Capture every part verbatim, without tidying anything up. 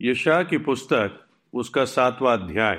यशायाह की पुस्तक उसका सातवां अध्याय।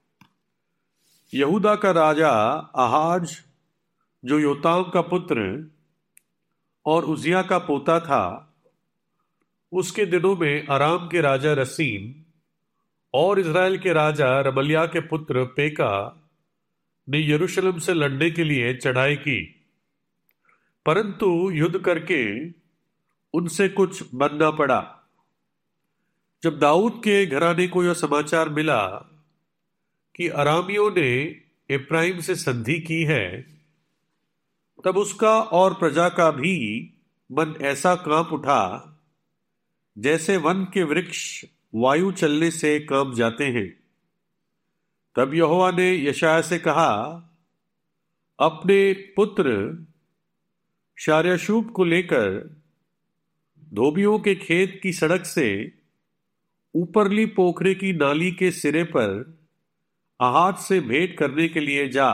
यहूदा का राजा आहाज, जो योताम का पुत्र और उजिया का पोता था, उसके दिनों में अराम के राजा रसीन और इज़राइल के राजा रमल्याह के पुत्र पेका ने यरूशलेम से लड़ने के लिए चढ़ाई की, परंतु युद्ध करके उनसे कुछ बन न पड़ा। जब दाऊद के घराने को यह समाचार मिला कि अरामियों ने एप्राइम से संधि की है, तब उसका और प्रजा का भी मन ऐसा कांप उठा जैसे वन के वृक्ष वायु चलने से कांप जाते हैं। तब यहोवा ने यशायाह से कहा, अपने पुत्र शार्याशूब को लेकर धोबियों के खेत की सड़क से ऊपरली पोखरे की नाली के सिरे पर आहाज से भेंट करने के लिए जा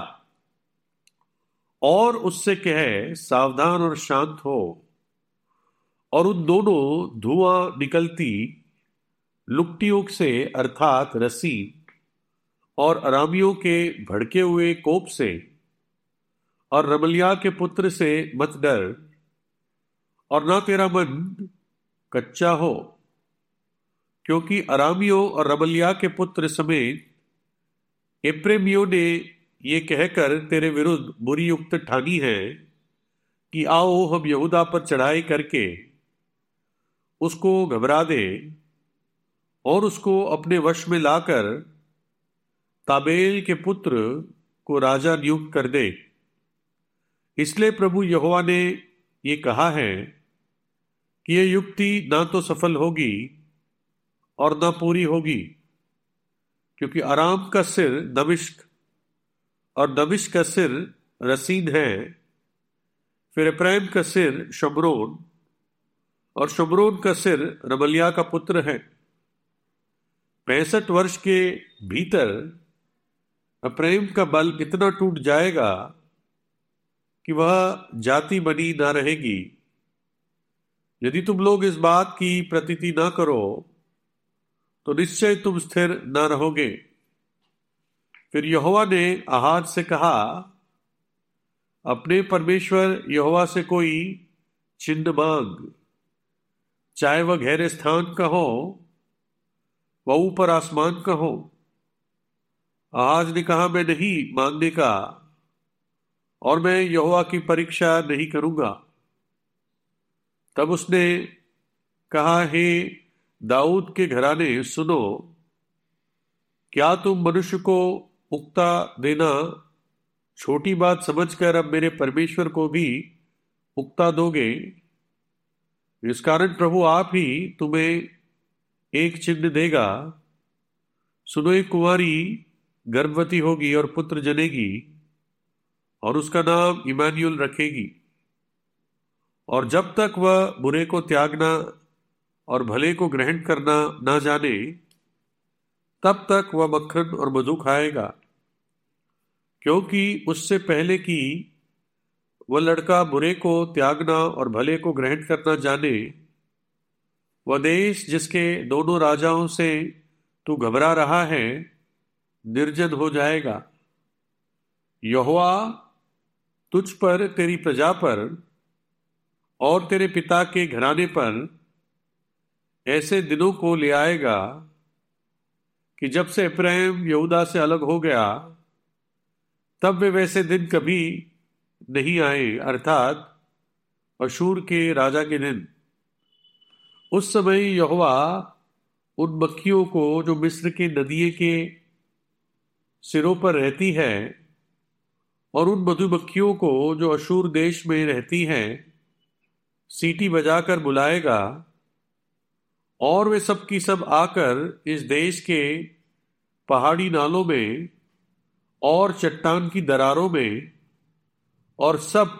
और उससे कहे, सावधान और शांत हो। और उन दोनों धुआं निकलती लुकटियों से अर्थात रसीन और अरामियों के भड़के हुए कोप से और रमल्याह के पुत्र से मत डर, और ना तेरा मन कच्चा हो, क्योंकि अरामियों और रमल्याह के पुत्र समेत एप्रेमियों ने ये कहकर तेरे विरुद्ध बुरी युक्त ठानी है कि आओ हम यहूदा पर चढ़ाई करके उसको घबरा दे और उसको अपने वश में लाकर ताबेल के पुत्र को राजा नियुक्त कर दे। इसलिए प्रभु यहोवा ने ये कहा है कि यह युक्ति ना तो सफल होगी और ना पूरी होगी, क्योंकि अराम का सिर दमिश्क और दमिश्क का सिर रसीन है, फिर एप्रैम का सिर शमरोन और शमरोन का सिर रमल्याह का पुत्र है। पैंसठ वर्ष के भीतर एप्रैम का बल इतना टूट जाएगा कि वह जाति बनी ना रहेगी। यदि तुम लोग इस बात की प्रतीति ना करो तो निश्चय तुम स्थिर न रहोगे। फिर यहोवा ने आहाज से कहा, अपने परमेश्वर यहोवा से कोई चिन्ह मांग, चाहे वह गहरे स्थान का हो व ऊपर आसमान का हो। आहाज ने कहा, मैं नहीं मांगने का और मैं यहोवा की परीक्षा नहीं करूंगा। तब उसने कहा, हे दाऊद के घराने सुनो, क्या तुम मनुष्य को उक्ता देना छोटी बात समझकर अब मेरे परमेश्वर को भी उक्ता दोगे? इस कारण प्रभु आप ही तुम्हें एक चिन्ह देगा। सुनो, एक कुंवारी गर्भवती होगी और पुत्र जनेगी और उसका नाम इमानुएल रखेगी। और जब तक वह बुरे को त्यागना और भले को ग्रहण करना ना जाने, तब तक वह मक्खन और मधु खाएगा, क्योंकि उससे पहले कि वह लड़का बुरे को त्यागना और भले को ग्रहण करना जाने, वह देश जिसके दोनों राजाओं से तू घबरा रहा है निर्जन हो जाएगा। यहोवा तुझ पर, तेरी प्रजा पर और तेरे पिता के घराने पर ऐसे दिनों को ले आएगा कि जब से एप्रैम यहूदा से अलग हो गया, तब वे वैसे दिन कभी नहीं आए, अर्थात अशूर के राजा के दिन। उस समय यहोवा उन मक्खियों को जो मिस्र के नदियों के सिरों पर रहती है और उन मधुमक्खियों को जो अशूर देश में रहती हैं सीटी बजाकर बुलाएगा, और वे सब की सब आकर इस देश के पहाड़ी नालों में और चट्टान की दरारों में और सब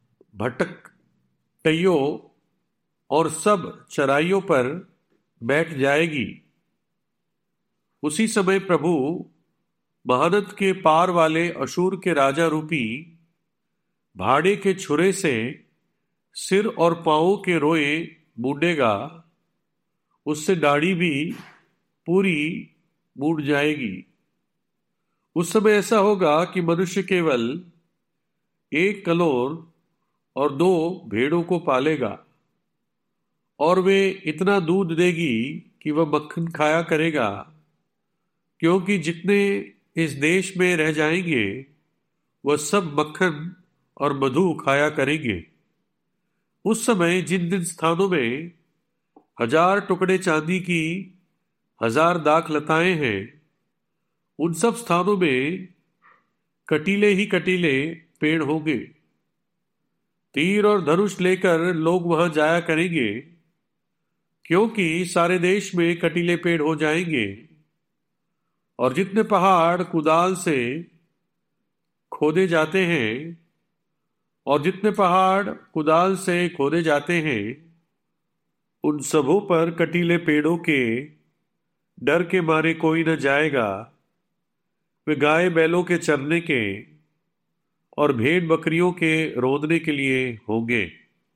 भटकइयों और सब चराइयों पर बैठ जाएगी। उसी समय प्रभु महानद के पार वाले अशूर के राजा रूपी भाड़े के छुरे से सिर और पांवों के रोए बूंदेगा, उससे दाढ़ी भी पूरी बूट जाएगी। उस समय ऐसा होगा कि मनुष्य केवल एक कलोर और दो भेड़ों को पालेगा, और वे इतना दूध देगी कि वह मक्खन खाया करेगा, क्योंकि जितने इस देश में रह जाएंगे वह सब मक्खन और मधु खाया करेंगे। उस समय जिन जिन स्थानों में हजार टुकड़े चांदी की हजार दाख लताएं हैं, उन सब स्थानों में कटीले ही कटीले पेड़ होंगे। तीर और धनुष लेकर लोग वहां जाया करेंगे, क्योंकि सारे देश में कटीले पेड़ हो जाएंगे। और जितने पहाड़ कुदाल से खोदे जाते हैं और जितने पहाड़ कुदाल से खोदे जाते हैं, उन सबों पर कटीले पेड़ों के डर के मारे कोई न जाएगा। वे गाय बैलों के चरने के और भेड़ बकरियों के रोदने के लिए होंगे।